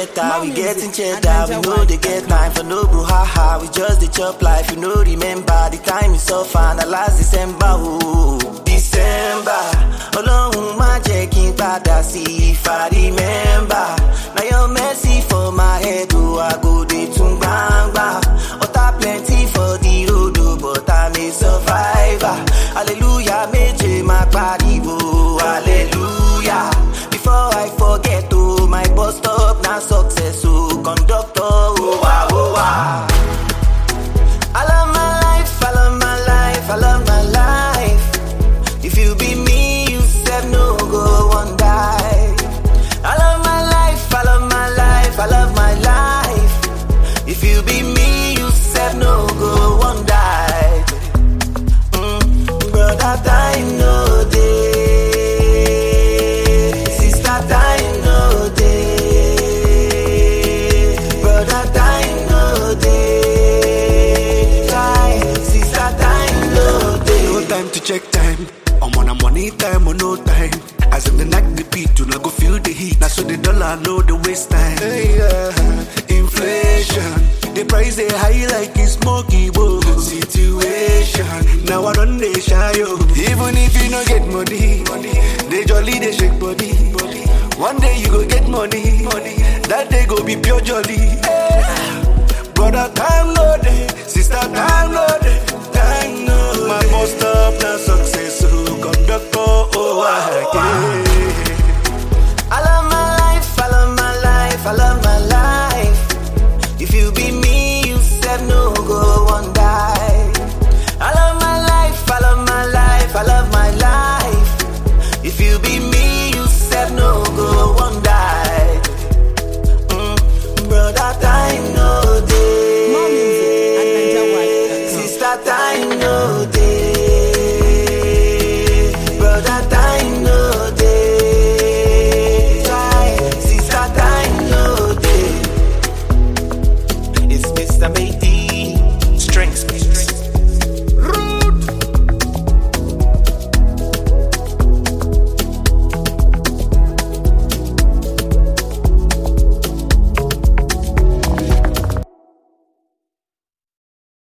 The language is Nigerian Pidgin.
better, we getting cheddar. We know they get time for no brouhaha. We just the chop life, you know. Remember the time is so far, the last December, oh December. Ọlọ́run má jẹ́ kí n padà sí if I remember. Now your mercy for my head, oh I go dey tún gbangba. Ọ̀tá plenty for the road, oh, but I'm a survivor. Hallelujah, méje má pariwo, hallelujah. Before I forget, oh my bus stop na success, oh conductor, oh wow, oh wow. I love my life, I love my life, I love my life. If you be me, you said no go one die. I love my life, I love my life, I love my life. If you be me, you said no go one die. Brother, time no day. Sister, time no day. Brother, time no day. Sister, time no day. No time to check time. I'm on a money time or no time. As if the night the beat, do not go feel the heat. Now so the dollar know the waste time. Hey, inflation, the price they high like it's smoky bowl. Situation, now I run they shy yo. Even if you no get money, they jolly they shake body. One day you go get money, that day go be pure jolly. Hey. Brother time no day, sister time no day, time no. My bus stop na success.